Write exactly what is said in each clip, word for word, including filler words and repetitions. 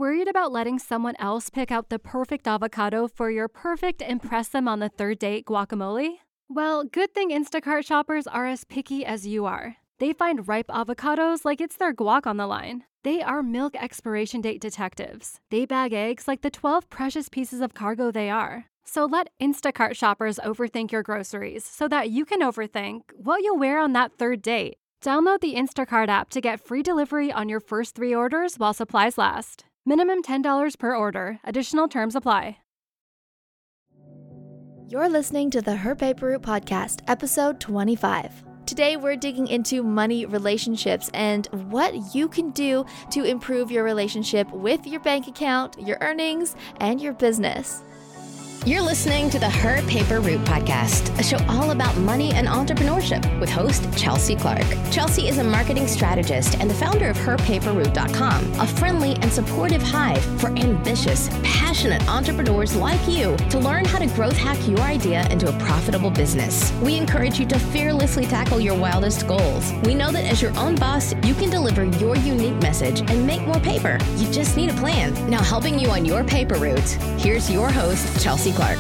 Worried about letting someone else pick out the perfect avocado for your perfect impress them on the third date guacamole? Well, good thing Instacart shoppers are as picky as you are. They find ripe avocados like it's their guac on the line. They are milk expiration date detectives. They bag eggs like the twelve precious pieces of cargo they are. So let Instacart shoppers overthink your groceries so that you can overthink what you'll wear on that third date. Download the Instacart app to get free delivery on your first three orders while supplies last. Minimum ten dollars per order. Additional terms apply. You're listening to the Her Paper Route Podcast, episode twenty-five. Today, we're digging into money relationships and what you can do to improve your relationship with your bank account, your earnings, and your business. You're listening to the Her Paper Route Podcast, a show all about money and entrepreneurship with host Chelsea Clark. Chelsea is a marketing strategist and the founder of her paper route dot com, a friendly and supportive hive for ambitious, passionate entrepreneurs like you to learn how to growth hack your idea into a profitable business. We encourage you to fearlessly tackle your wildest goals. We know that as your own boss, you can deliver your unique message and make more paper. You just need a plan. Now, helping you on your paper route, here's your host, Chelsea Clark.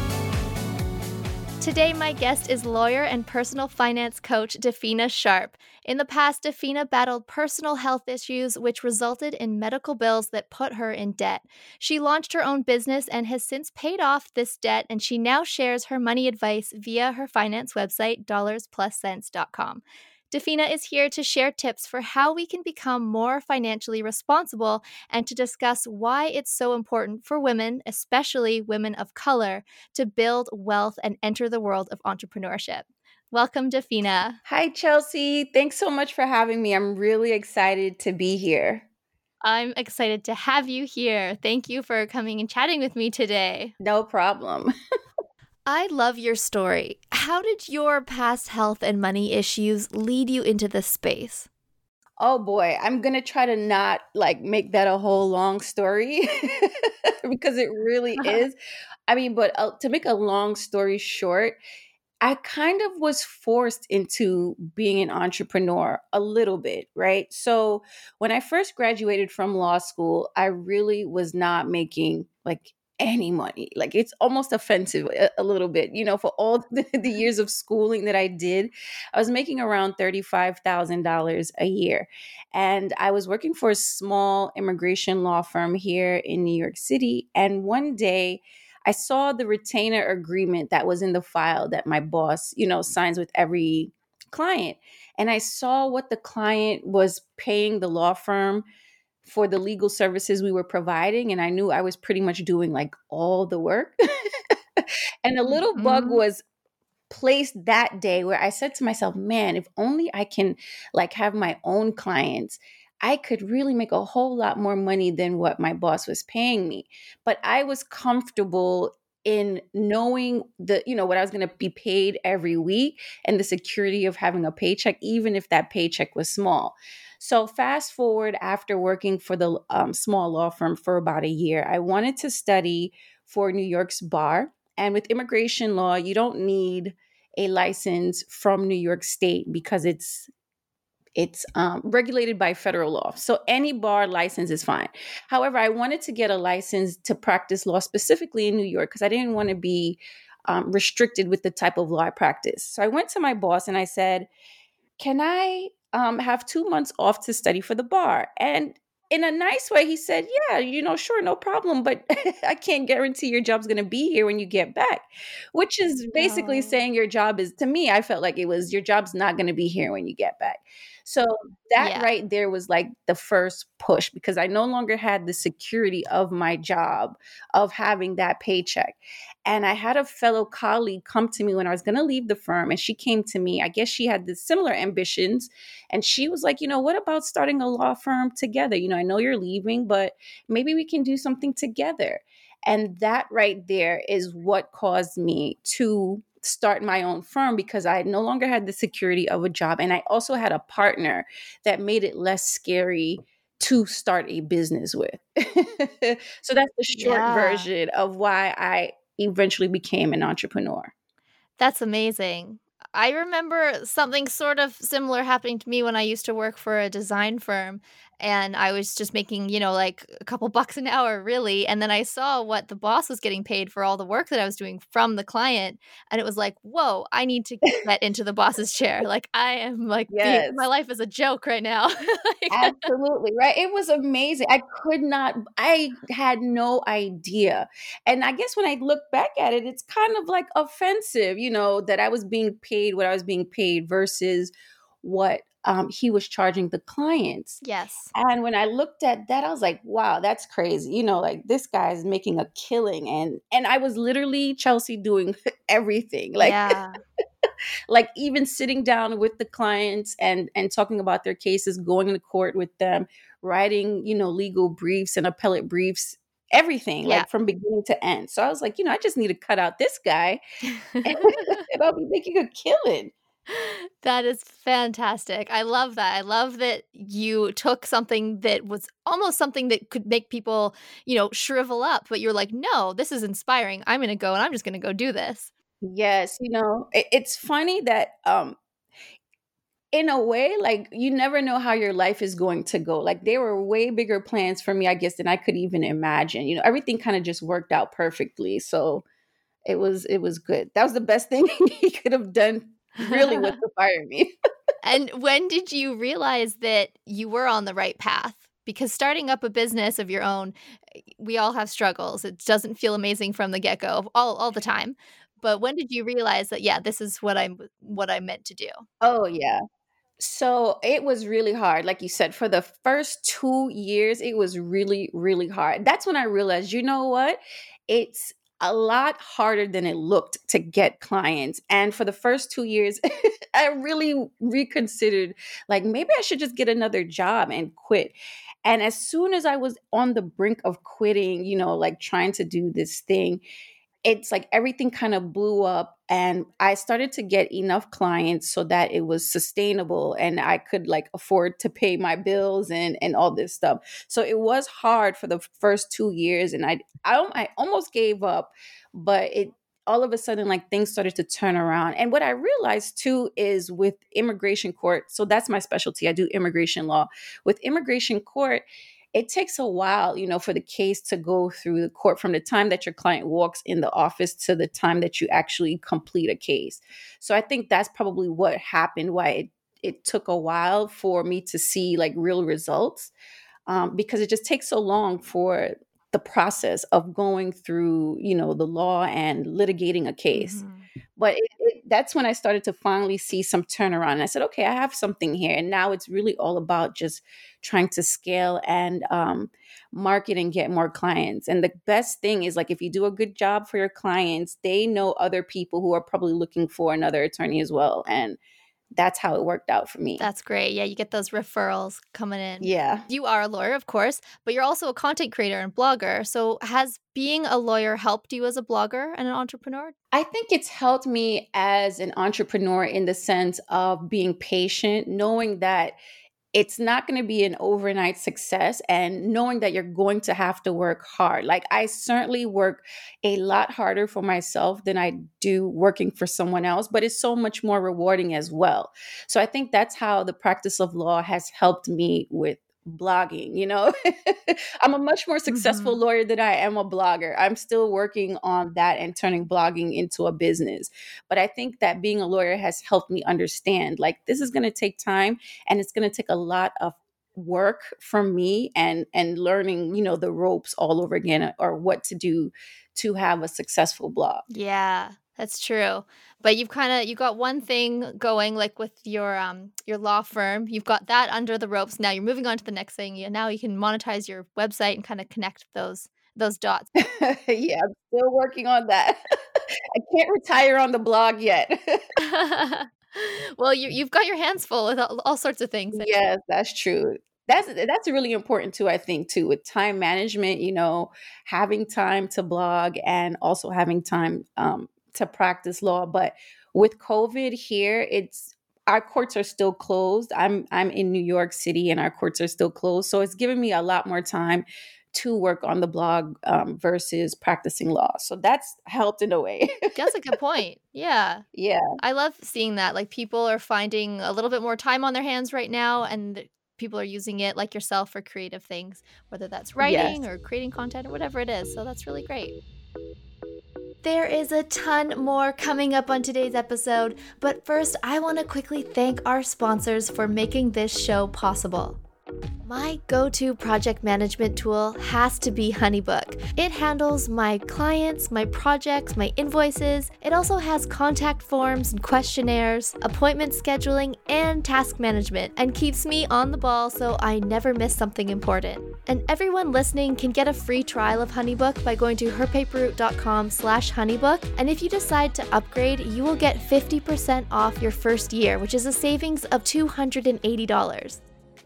Today, my guest is lawyer and personal finance coach Dafina Sharp. In the past, Dafina battled personal health issues, which resulted in medical bills that put her in debt. She launched her own business and has since paid off this debt, and she now shares her money advice via her finance website, dollars plus cents dot com. Dafina is here to share tips for how we can become more financially responsible and to discuss why it's so important for women, especially women of color, to build wealth and enter the world of entrepreneurship. Welcome, Dafina. Hi, Chelsea. Thanks so much for having me. I'm really excited to be here. I'm excited to have you here. Thank you for coming and chatting with me today. No problem. I love your story. How did your past health and money issues lead you into this space? Oh boy, I'm going to try to not like make that a whole long story because it really is. I mean, but uh, to make a long story short, I kind of was forced into being an entrepreneur a little bit, right? So when I first graduated from law school, I really was not making like any money. Like it's almost offensive a, a little bit, you know, for all the, the years of schooling that I did, I was making around thirty-five thousand dollars a year. And I was working for a small immigration law firm here in New York City. And one day I saw the retainer agreement that was in the file that my boss, you know, signs with every client. And I saw what the client was paying the law firm for the legal services we were providing. And I knew I was pretty much doing like all the work. And a little mm-hmm. bug was placed that day where I said to myself, man, if only I can like have my own clients, I could really make a whole lot more money than what my boss was paying me. But I was comfortable in knowing the, you know, what I was going to be paid every week and the security of having a paycheck, even if that paycheck was small. So fast forward, after working for the um, small law firm for about a year, I wanted to study for New York's bar. And with immigration law, you don't need a license from New York State because it's it's um, regulated by federal law. So any bar license is fine. However, I wanted to get a license to practice law specifically in New York because I didn't want to be um, restricted with the type of law I practice. So I went to my boss and I said, can I um, have two months off to study for the bar? And in a nice way, he said, yeah, you know, sure, no problem. But I can't guarantee your job's going to be here when you get back, which is basically oh. saying your job is, to me, I felt like it was your job's not going to be here when you get back. So that yeah. right there was like the first push because I no longer had the security of my job, of having that paycheck. And I had a fellow colleague come to me when I was going to leave the firm. And she came to me. I guess she had the similar ambitions. And she was like, you know, what about starting a law firm together? You know, I know you're leaving, but maybe we can do something together. And that right there is what caused me to start my own firm because I no longer had the security of a job. And I also had a partner that made it less scary to start a business with. So that's the short yeah. version of why I eventually became an entrepreneur. That's amazing. I remember something sort of similar happening to me when I used to work for a design firm. and I was just making, you know, like a couple bucks an hour, really. And then I saw what the boss was getting paid for all the work that I was doing from the client. And it was like, whoa, I need to get into the boss's chair. Like, I am like, being, Yes. my life is a joke right now. Like, Absolutely, right? It was amazing. I could not, I had no idea. And I guess when I look back at it, it's kind of like offensive, you know, that I was being paid what I was being paid versus what um, he was charging the clients. yes. And when I looked at that, I was like, wow, that's crazy. You know, like this guy is making a killing. And and I was literally, Chelsea, doing everything. Like Yeah. like even sitting down with the clients and and talking about their cases, going to court with them, writing, you know, legal briefs and appellate briefs, everything, Yeah. like from beginning to end. So I was like, you know, I just need to cut out this guy and I'll be making a killing. That is fantastic. I love that. I love that you took something that was almost something that could make people, you know, shrivel up, but you're like, no, this is inspiring. I'm going to go and I'm just going to go do this. Yes, you know, it, it's funny that um in a way, like you never know how your life is going to go. Like there were way bigger plans for me, I guess, than I could even imagine. You know, everything kind of just worked out perfectly. So it was it was good. That was the best thing he could have done, really, was to fire me. And when did you realize that you were on the right path? Because starting up a business of your own, we all have struggles. It doesn't feel amazing from the get-go all, all the time. But when did you realize that, yeah, this is what I'm what I meant to do? Oh yeah. So it was really hard. Like you said, for the first two years, it was really, really hard. That's when I realized, you know what? It's a lot harder than it looked to get clients. And for the first two years, I really reconsidered, like, maybe I should just get another job and quit. And as soon as I was on the brink of quitting, you know, like trying to do this thing, it's like everything kind of blew up and I started to get enough clients so that it was sustainable and I could like afford to pay my bills and and all this stuff. So it was hard for the first two years and I I, al- I almost gave up, but it all of a sudden like things started to turn around. And what I realized too is with immigration court, so that's my specialty. I do immigration law. With immigration court, it takes a while, you know, for the case to go through the court from the time that your client walks in the office to the time that you actually complete a case. So I think that's probably what happened, why it, it took a while for me to see like real results, um, because it just takes so long for the process of going through, you know, the law and litigating a case. Mhm. But it, it, that's when I started to finally see some turnaround. And I said, okay, I have something here. And now it's really all about just trying to scale and um, market and get more clients. And the best thing is like, if you do a good job for your clients, they know other people who are probably looking for another attorney as well. And that's how it worked out for me. That's great. Yeah, you get those referrals coming in. Yeah. You are a lawyer, of course, but you're also a content creator and blogger. So has being a lawyer helped you as a blogger and an entrepreneur? I think it's helped me as an entrepreneur in the sense of being patient, knowing that it's not going to be an overnight success and knowing that you're going to have to work hard. Like I certainly work a lot harder for myself than I do working for someone else, but it's so much more rewarding as well. So I think that's how the practice of law has helped me with blogging. You know, I'm a much more successful Mhm. lawyer than I am a blogger. I'm still working on that and turning blogging into a business. But I think that being a lawyer has helped me understand like this is going to take time and it's going to take a lot of work from me and and learning, you know, the ropes all over again or what to do to have a successful blog. Yeah, that's true. But you've kind of you got one thing going like with your um your law firm. You've got that under the ropes. Now you're moving on to the next thing. You now you can monetize your website and kind of connect those those dots. Yeah, I'm still working on that. I can't retire on the blog yet. Well, you you've got your hands full with all, all sorts of things. Yes, that's true. That's that's really important too, I think, too, with time management, you know, having time to blog and also having time um, to practice law. But with COVID here, it's our courts are still closed. I'm I'm in New York City and our courts are still closed. So it's given me a lot more time to work on the blog um, versus practicing law. So that's helped in a way. That's a good point. Yeah. Yeah. I love seeing that. Like people are finding a little bit more time on their hands right now and th- people are using it like yourself for creative things, whether that's Yes. writing or creating content or whatever it is. So that's really great. There is a ton more coming up on today's episode, but first I want to quickly thank our sponsors for making this show possible. My go-to project management tool has to be HoneyBook. It handles my clients, my projects, my invoices. It also has contact forms and questionnaires, appointment scheduling, and task management, and keeps me on the ball so I never miss something important. And everyone listening can get a free trial of HoneyBook by going to herpaperroute.com slash honeybook. And if you decide to upgrade, you will get fifty percent off your first year, which is a savings of two hundred eighty dollars.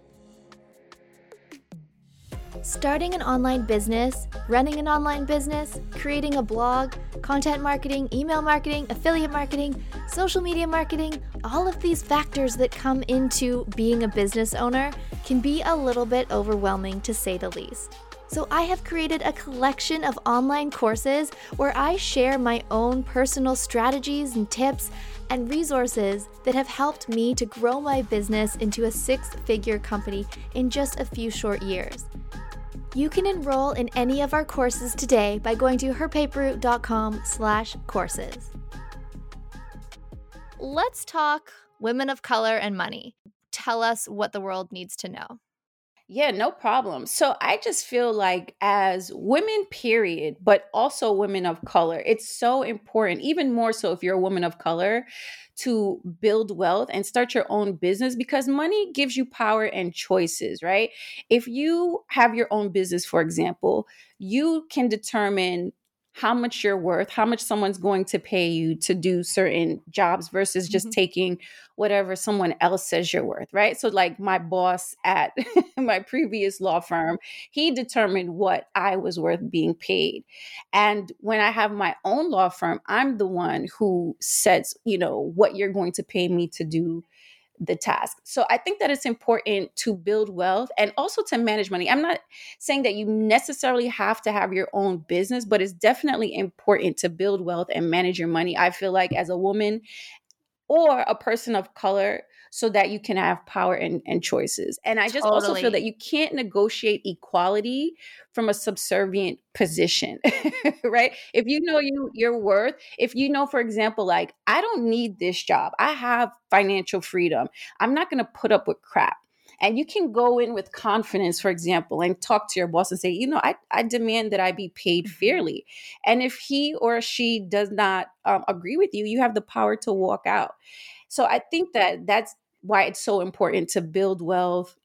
Starting an online business, running an online business, creating a blog, content marketing, email marketing, affiliate marketing, social media marketing, all of these factors that come into being a business owner can be a little bit overwhelming, to say the least. So I have created a collection of online courses where I share my own personal strategies and tips and resources that have helped me to grow my business into a six-figure company in just a few short years. You can enroll in any of our courses today by going to herpaperroute.com slash courses. Let's talk women of color and money. Tell us what the world needs to know. Yeah, no problem. So I just feel like as women, period, but also women of color, it's so important, even more so if you're a woman of color, to build wealth and start your own business, because money gives you power and choices, right? If you have your own business, for example, you can determine how much you're worth, how much someone's going to pay you to do certain jobs versus just Mhm. taking whatever someone else says you're worth, right? So like my boss at my previous law firm, he determined what I was worth being paid. And when I have my own law firm, I'm the one who sets, you know, what you're going to pay me to do the task. So I think that it's important to build wealth and also to manage money. I'm not saying that you necessarily have to have your own business, but it's definitely important to build wealth and manage your money. I feel like as a woman or a person of color, so that you can have power and, and choices. And I just also feel Totally. that you can't negotiate equality from a subservient position, right? If you know you your worth, if you know, for example, like, I don't need this job, I have financial freedom, I'm not going to put up with crap. And you can go in with confidence, for example, and talk to your boss and say, you know, I, I demand that I be paid fairly. And if he or she does not um, agree with you, you have the power to walk out. So I think that that's why it's so important to build wealth.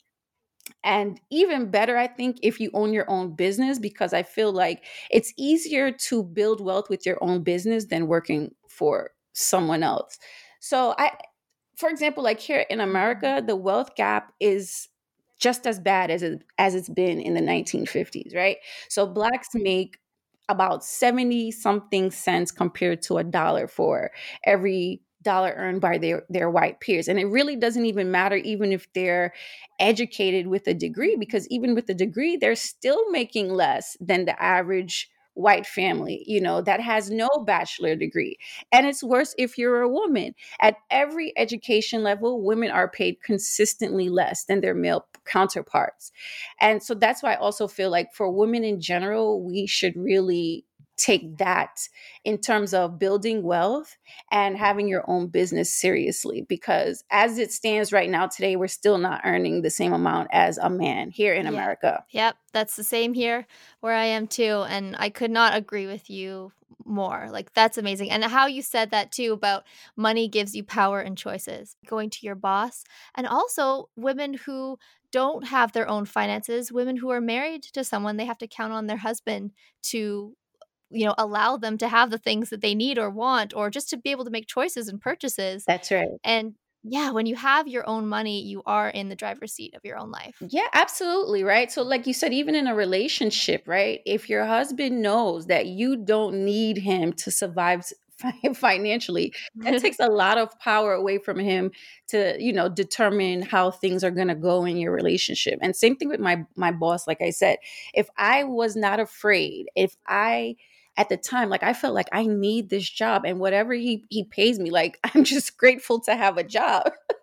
And even better, I think, if you own your own business, because I feel like it's easier to build wealth with your own business than working for someone else. So I, for example, like here in America, the wealth gap is just as bad as it, as it's been in the nineteen fifties, right? So blacks make about seventy something cents compared to a dollar for every dollar earned by their, their white peers. And it really doesn't even matter, even if they're educated with a degree, because even with a degree, they're still making less than the average white family, you know, that has no bachelor degree. And it's worse if you're a woman. At every education level, women are paid consistently less than their male counterparts. And so that's why I also feel like for women in general, we should really take that in terms of building wealth and having your own business seriously, because as it stands right now today, we're still not earning the same amount as a man here in Yeah. America. Yep, that's the same here where I am too. And I could not agree with you more. Like, that's amazing. And how you said that too about money gives you power and choices, going to your boss. And also women who don't have their own finances, women who are married to someone, they have to count on their husband to, you know, allow them to have the things that they need or want, or just to be able to make choices and purchases. That's right. And yeah, when you have your own money, you are in the driver's seat of your own life. Yeah, absolutely. Right. So, like you said, even in a relationship, right? If your husband knows that you don't need him to survive fi- financially, that takes a lot of power away from him to, you know, determine how things are going to go in your relationship. And same thing with my my boss. Like I said, if I was not afraid, if I at the time, like I felt like I need this job, and whatever he he pays me, like I'm just grateful to have a job.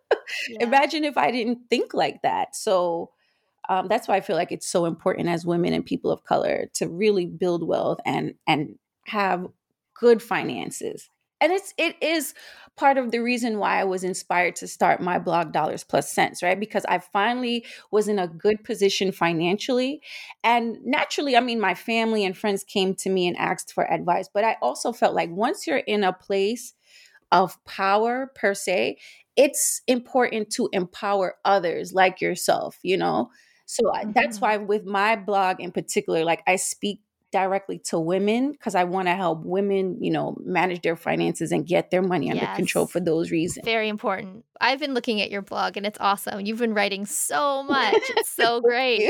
Yeah. Imagine if I didn't think like that. So um, that's why I feel like it's so important as women and people of color to really build wealth and and have good finances. And it's it is part of the reason why I was inspired to start my blog Dollars Plus Cents, right? Because I finally was in a good position financially. And naturally, I mean, my family and friends came to me and asked for advice. But I also felt like once you're in a place of power per se, it's important to empower others like yourself, you know? So I, that's Mhm. why with my blog in particular, like I speak directly to women because I want to help women, you know, manage their finances and get their money under control Yes. for those reasons. Very important. I've been looking at your blog and it's awesome. You've been writing so much. It's so great.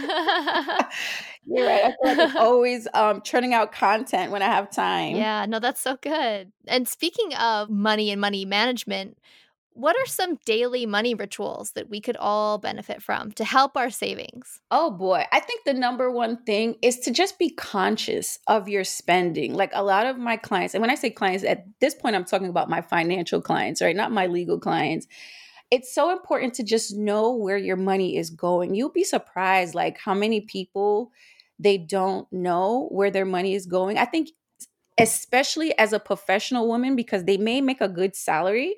You're right. I feel like I'm always um, churning out content when I have time. Yeah, no, that's so good. And speaking of money and money management, what are some daily money rituals that we could all benefit from to help our savings? Oh boy, I think the number one thing is to just be conscious of your spending. Like a lot of my clients, and when I say clients, at this point, I'm talking about my financial clients, right? Not my legal clients. It's so important to just know where your money is going. You'll be surprised, like how many people they don't know where their money is going. I think especially as a professional woman because they may make a good salary.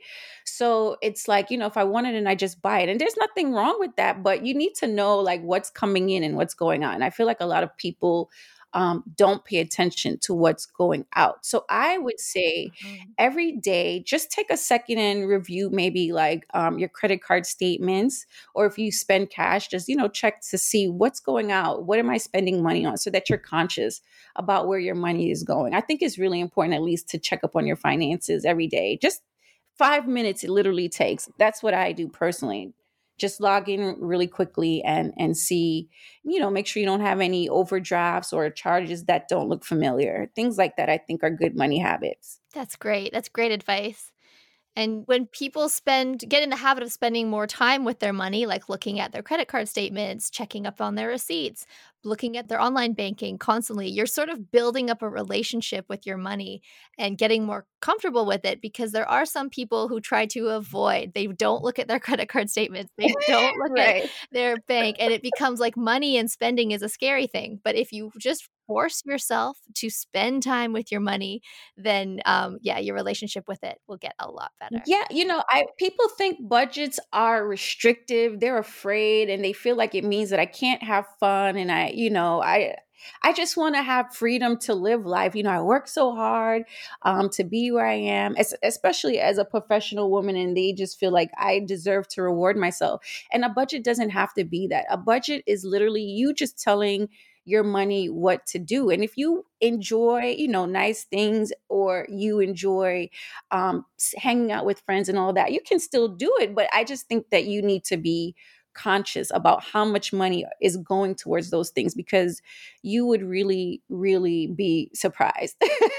So it's like, you know, if I want it and I just buy it. And there's nothing wrong with that, but you need to know like what's coming in and what's going on. I feel like a lot of people um, don't pay attention to what's going out. So I would say Mhm. every day, just take a second and review maybe like um, your credit card statements, or if you spend cash, just, you know, check to see what's going out. What am I spending money on so that you're conscious about where your money is going. I think it's really important at least to check up on your finances every day. Just five minutes it literally takes. That's what I do personally. Just log in really quickly and and see, you know, make sure you don't have any overdrafts or charges that don't look familiar. Things like that I think are good money habits. That's great. That's great advice. And when people spend get in the habit of spending more time with their money, like looking at their credit card statements, checking up on their receipts, looking at their online banking constantly, you're sort of building up a relationship with your money and getting more comfortable with it because there are some people who try to avoid. They don't look at their credit card statements. They don't look at Right. their bank and it becomes like money and spending is a scary thing. But if you just force yourself to spend time with your money, then um, yeah, your relationship with it will get a lot better. Yeah, you know, I people think budgets are restrictive. They're afraid and they feel like it means that I can't have fun and I, you know, I I just want to have freedom to live life. You know, I work so hard um, to be where I am, es- especially as a professional woman, and they just feel like I deserve to reward myself. And a budget doesn't have to be that. A budget is literally you just telling your money what to do. And if you enjoy, you know, nice things or you enjoy um, s- hanging out with friends and all that, you can still do it. But I just think that you need to be conscious about how much money is going towards those things because you would really, really be surprised.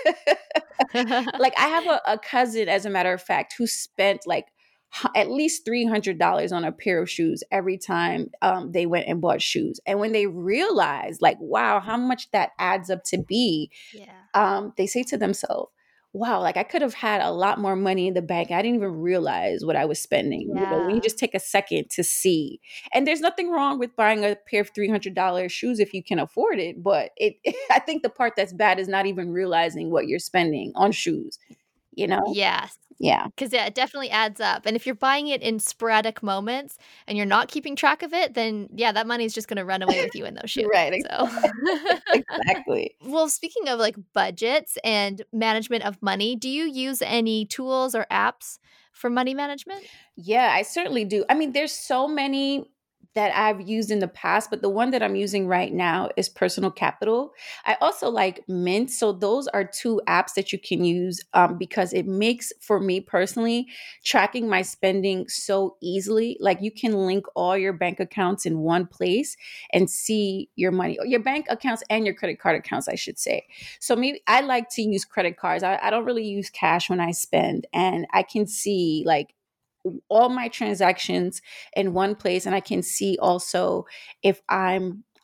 Like I have a, a cousin, as a matter of fact, who spent like h- at least three hundred dollars on a pair of shoes every time um, they went and bought shoes. And when they realized, like, wow, how much that adds up to be, Yeah. um, they say to themselves, wow, like I could have had a lot more money in the bank. I didn't even realize what I was spending. You know, when you Yeah. just take a second to see. And there's nothing wrong with buying a pair of three hundred dollars shoes if you can afford it. But it, I think the part that's bad is not even realizing what you're spending on shoes, you know? Yes. Yeah. 'Cause, yeah, it definitely adds up, and if you're buying it in sporadic moments and you're not keeping track of it, then, yeah, that money's just gonna run away with you in those shoes, Right. so Exactly. Well, speaking of, like, budgets and management of money, do you use any tools or apps for money management? Yeah, I certainly do. I mean, there's so many that I've used in the past, but the one that I'm using right now is Personal Capital. I also like Mint. So those are two apps that you can use um, because it makes, for me personally, tracking my spending so easily. Like you can link all your bank accounts in one place and see your money, your bank accounts and your credit card accounts, I should say. So maybe I like to use credit cards. I, I don't really use cash when I spend, and I can see like all my transactions in one place, and I can see also if I'm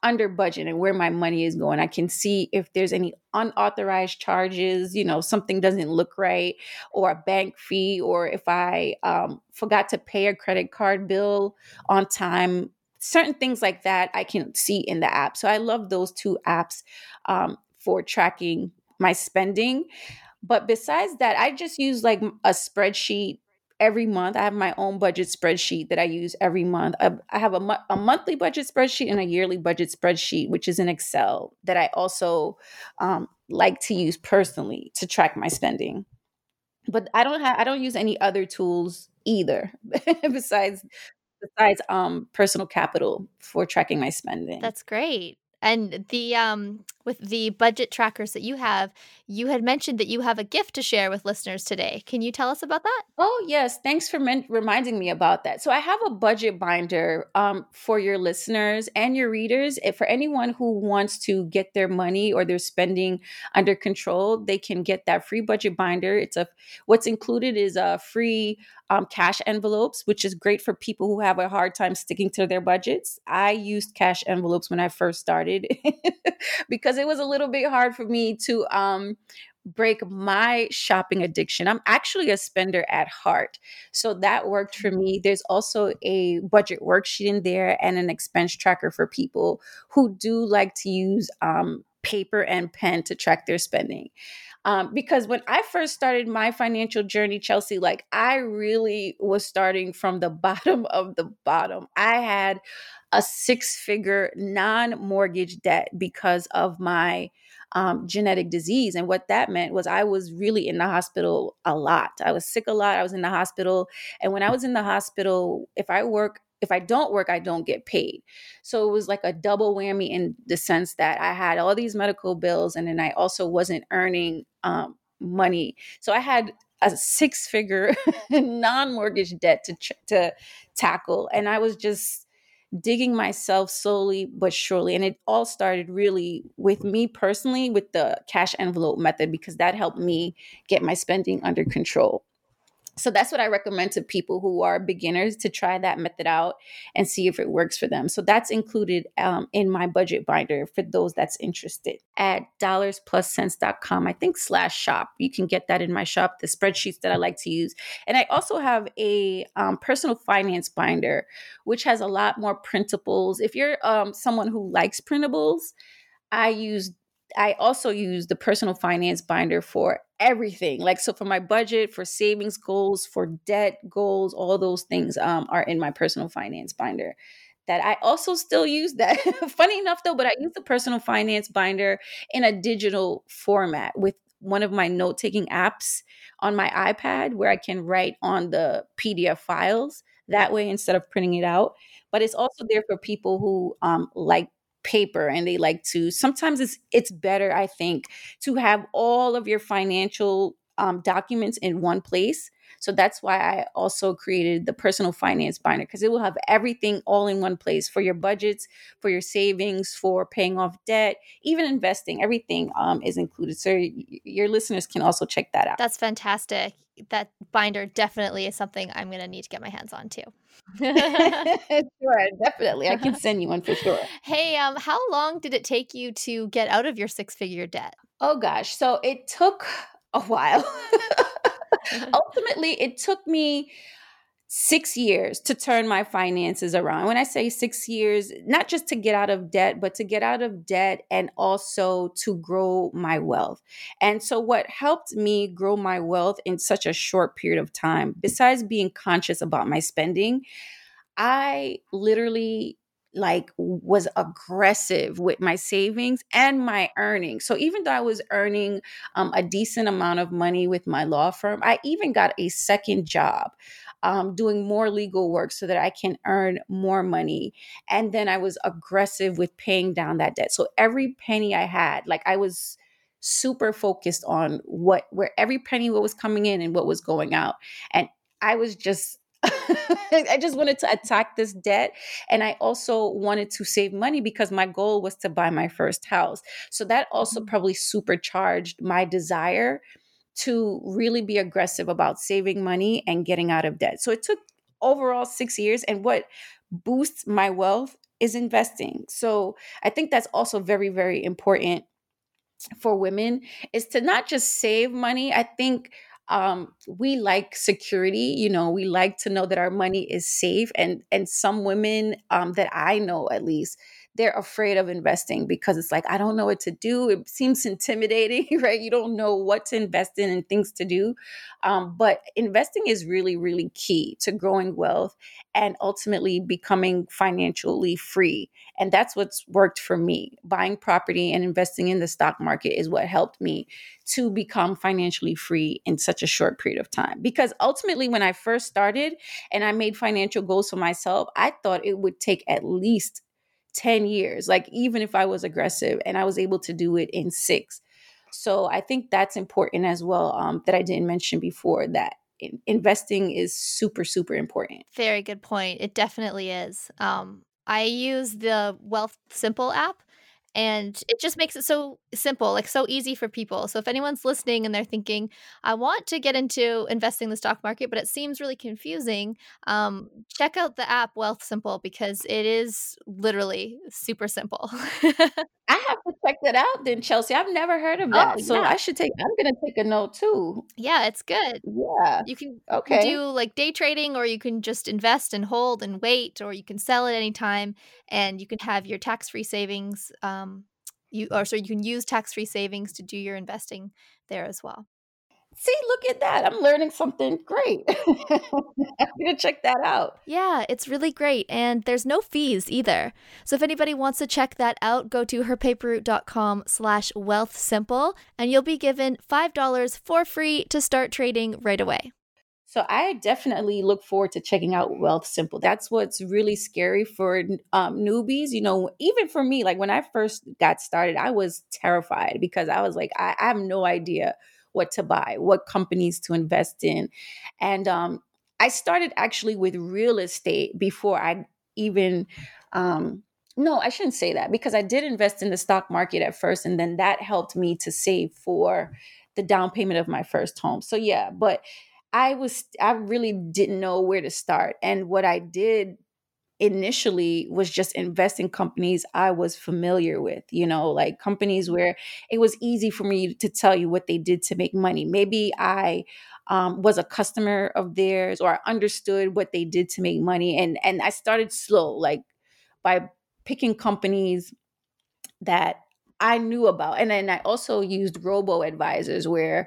under budget and where my money is going. I can see if there's any unauthorized charges, you know, something doesn't look right, or a bank fee, or if I um, forgot to pay a credit card bill on time. Certain things like that I can see in the app. So I love those two apps um, for tracking my spending. But besides that, I just use like a spreadsheet every month. I have my own budget spreadsheet that I use every month. I, I have a, mo- a monthly budget spreadsheet and a yearly budget spreadsheet, which is in Excel, that I also um, like to use personally to track my spending. But I don't have I don't use any other tools either besides besides um personal capital for tracking my spending. That's great. And the um with the budget trackers that you have, you had mentioned that you have a gift to share with listeners today. Can you tell us about that? Oh, yes. Thanks for men- reminding me about that. So I have a budget binder um, for your listeners and your readers. If for anyone who wants to get their money or their spending under control, they can get that free budget binder. It's a what's included is a free um, cash envelopes, which is great for people who have a hard time sticking to their budgets. I used cash envelopes when I first started because it was a little bit hard for me to um, break my shopping addiction. I'm actually a spender at heart. So that worked for me. There's also a budget worksheet in there and an expense tracker for people who do like to use um, paper and pen to track their spending. Um, because when I first started my financial journey, Chelsea, like I really was starting from the bottom of the bottom. I had a six figure non mortgage debt because of my um, genetic disease. And what that meant was I was really in the hospital a lot. I was sick a lot. I was in the hospital. And when I was in the hospital, if I work, if I don't work, I don't get paid. So it was like a double whammy in the sense that I had all these medical bills and then I also wasn't earning um, money. So I had a six figure non-mortgage debt to, tr- to tackle. And I was just digging myself slowly but surely. And it all started really with me personally with the cash envelope method, because that helped me get my spending under control. So that's what I recommend to people who are beginners, to try that method out and see if it works for them. So that's included um, in my budget binder for those that's interested at dollars plus cents dot com, I think slash shop. You can get that in my shop, the spreadsheets that I like to use. And I also have a um, personal finance binder, which has a lot more printables. If you're um, someone who likes printables, I use I also use the personal finance binder for everything. Like, so for my budget, for savings goals, for debt goals, all those things um, are in my personal finance binder that I also still use that. Funny enough though, but I use the personal finance binder in a digital format with one of my note-taking apps on my iPad where I can write on the P D F files that way instead of printing it out. But it's also there for people who um, like paper and they like to, sometimes it's it's better, I think, to have all of your financial um, documents in one place. So that's why I also created the personal finance binder, because it will have everything all in one place for your budgets, for your savings, for paying off debt, even investing. Everything um, is included. So y- your listeners can also check that out. That's fantastic. That binder definitely is something I'm going to need to get my hands on too. Sure, definitely. I can send you one for sure. Hey, um, how long did it take you to get out of your six-figure debt? Oh gosh. So it took a while. Ultimately, it took me six years to turn my finances around. When I say six years, not just to get out of debt, but to get out of debt and also to grow my wealth. And so what helped me grow my wealth in such a short period of time, besides being conscious about my spending, I literally like was aggressive with my savings and my earnings. So even though I was earning um, a decent amount of money with my law firm, I even got a second job um, doing more legal work so that I can earn more money. And then I was aggressive with paying down that debt. So every penny I had, like I was super focused on what, where every penny what was coming in and what was going out. And I was just I just wanted to attack this debt. And I also wanted to save money because my goal was to buy my first house. So that also probably supercharged my desire to really be aggressive about saving money and getting out of debt. So it took overall six years. And what boosts my wealth is investing. So I think that's also very, very important for women, is to not just save money. I think um, we like security. You know, we like to know that our money is safe. And and some women um, that I know, at least, they're afraid of investing because it's like, I don't know what to do. It seems intimidating, right? You don't know what to invest in and things to do. Um, but investing is really, really key to growing wealth and ultimately becoming financially free. And that's what's worked for me. Buying property and investing in the stock market is what helped me to become financially free in such a short period of time. Because ultimately, when I first started and I made financial goals for myself, I thought it would take at least ten years, like even if I was aggressive, and I was able to do it in six. So I think that's important as well, um, that I didn't mention before, that in- investing is super, super important. Very good point. It definitely is. Um, I use the Wealth Simple app, and it just makes it so simple, like so easy for people. So if anyone's listening and they're thinking, I want to get into investing in the stock market, but it seems really confusing, um, check out the app Wealth Simple because it is literally super simple. I have to check that out then, Chelsea. I've never heard of Oh, that. So yeah. I should take, I'm going to take a note too. Yeah, it's good. Yeah. You can Okay. do like day trading, or you can just invest and hold and wait, or you can sell at any time, and you can have your tax-free savings. Um, you or so you can use tax-free savings to do your investing there as well. See, look at that. I'm learning something great. I'm going to check that out. Yeah, it's really great, and there's no fees either. So if anybody wants to check that out, go to herpaperroute.com slash wealth simple, and you'll be given five dollars for free to start trading right away. So I definitely look forward to checking out Wealth Simple. That's what's really scary for um, newbies. You know, even for me, like when I first got started, I was terrified because I was like, I, I have no idea what to buy, what companies to invest in. And um, I started actually with real estate before I even, um, no, I shouldn't say that, because I did invest in the stock market at first. And then that helped me to save for the down payment of my first home. So yeah, but I was, I really didn't know where to start. And what I did initially was just invest in companies I was familiar with, you know, like companies where it was easy for me to tell you what they did to make money. Maybe I um, was a customer of theirs, or I understood what they did to make money. And, and I started slow, like by picking companies that I knew about. And then I also used robo advisors where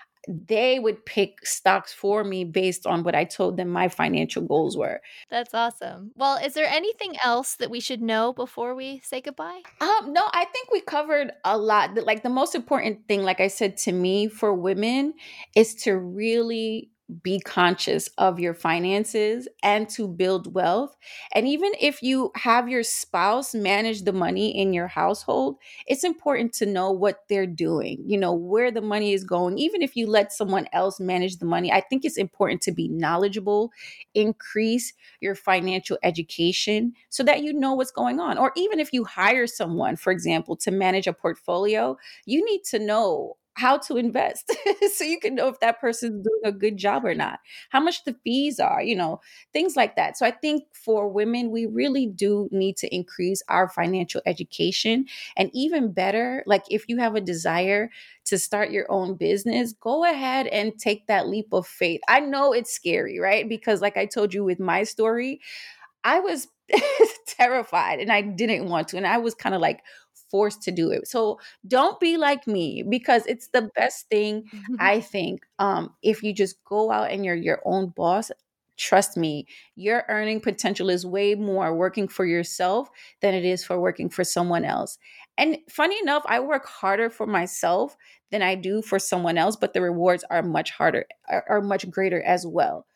they would pick stocks for me based on what I told them my financial goals were. That's awesome. Well, is there anything else that we should know before we say goodbye? Um, no, I think we covered a lot. The- Like the most important thing, like I said, to me for women is to really be conscious of your finances and to build wealth. And even if you have your spouse manage the money in your household, it's important to know what they're doing, you know, where the money is going. Even if you let someone else manage the money, I think it's important to be knowledgeable, increase your financial education so that you know what's going on. Or even if you hire someone, for example, to manage a portfolio, you need to know how to invest so you can know if that person's doing a good job or not, how much the fees are, you know, things like that. So I think for women, we really do need to increase our financial education. And even better, like if you have a desire to start your own business, go ahead and take that leap of faith. I know it's scary, right? Because like I told you with my story, I was terrified and I didn't want to. And I was kind of like forced to do it. So don't be like me, because it's the best thing, I think, um, if you just go out and you're your own boss. Trust me, your earning potential is way more working for yourself than it is for working for someone else. And funny enough, I work harder for myself than I do for someone else, but the rewards are much harder, are, are much greater as well.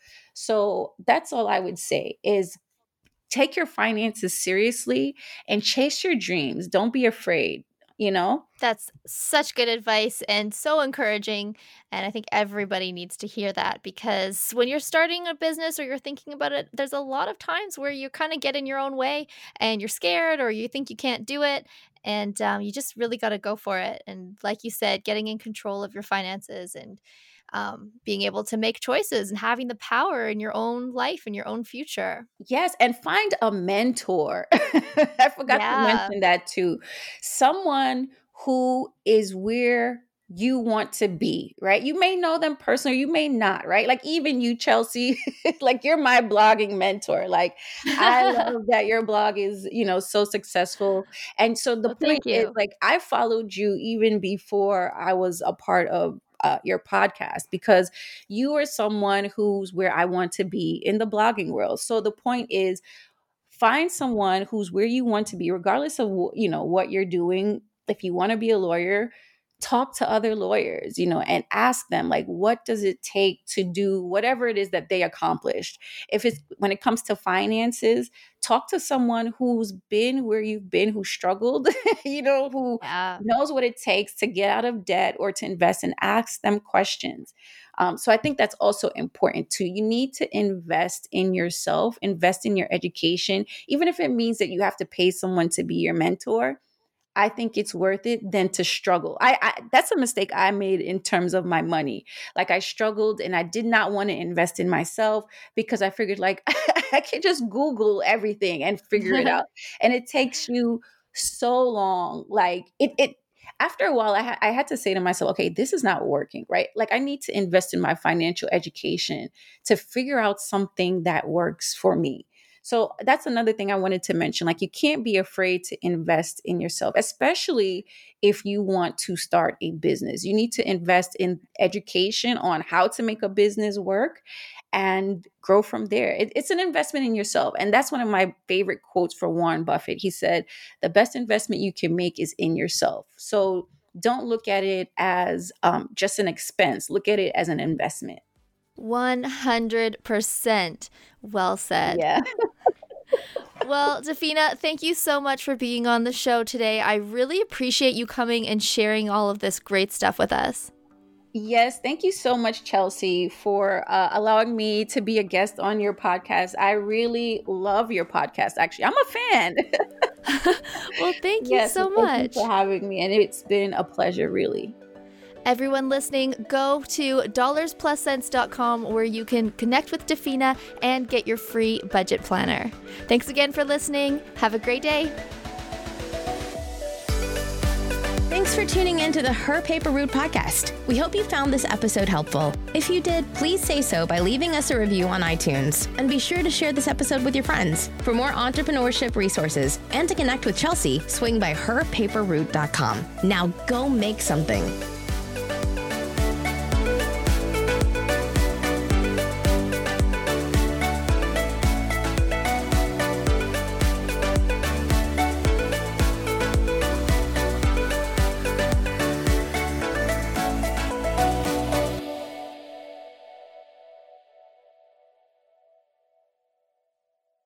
So that's all I would say is take your finances seriously and chase your dreams. Don't be afraid, you know? That's such good advice and so encouraging. And I think everybody needs to hear that, because when you're starting a business or you're thinking about it, there's a lot of times where you kind of get in your own way and you're scared or you think you can't do it. And um, you just really got to go for it. And like you said, getting in control of your finances and um, being able to make choices and having the power in your own life and your own future. Yes, and find a mentor. I forgot to Yeah. mention that too. Someone who is where you want to be, right? You may know them personally, you may not, right? Like even you, Chelsea, like you're my blogging mentor. Like I love that your blog is, you know, so successful. And so the Well, point thank is, you. like, I followed you even before I was a part of uh, your podcast, because you are someone who's where I want to be in the blogging world. So the point is, find someone who's where you want to be, regardless of wh- you know what you're doing. If you want to be a lawyer, talk to other lawyers, you know, and ask them, like, what does it take to do whatever it is that they accomplished. If it's when it comes to finances, talk to someone who's been where you've been, who struggled, you know, who Yeah. knows what it takes to get out of debt or to invest, and ask them questions. Um, so I think that's also important too. You need to invest in yourself, invest in your education, even if it means that you have to pay someone to be your mentor. I think it's worth it than to struggle. I, I that's a mistake I made in terms of my money. Like I struggled and I did not want to invest in myself because I figured like I can just Google everything and figure it out. And it takes you so long. Like it it after a while, I, ha- I had to say to myself, okay, this is not working, right? Like I need to invest in my financial education to figure out something that works for me. So that's another thing I wanted to mention. Like, you can't be afraid to invest in yourself, especially if you want to start a business. You need to invest in education on how to make a business work and grow from there. It, it's an investment in yourself. And that's one of my favorite quotes for Warren Buffett. He said, the best investment you can make is in yourself. So don't look at it as um, just an expense. Look at it as an investment. one hundred percent. Well said. Yeah. Well, Dafina, thank you so much for being on the show today. I really appreciate you coming and sharing all of this great stuff with us. Yes, thank you so much, Chelsea, for uh, allowing me to be a guest on your podcast. I really love your podcast, actually. I'm a fan. Well, thank you Yes, so thank much. you for having me, and it's been a pleasure, really. Everyone listening, go to dollars plus cents dot com where you can connect with Dafina and get your free budget planner. Thanks again for listening. Have a great day. Thanks for tuning in to the Her Paper Route podcast. We hope you found this episode helpful. If you did, please say so by leaving us a review on iTunes. And be sure to share this episode with your friends. For more entrepreneurship resources and to connect with Chelsea, swing by her paper route dot com. Now go make something.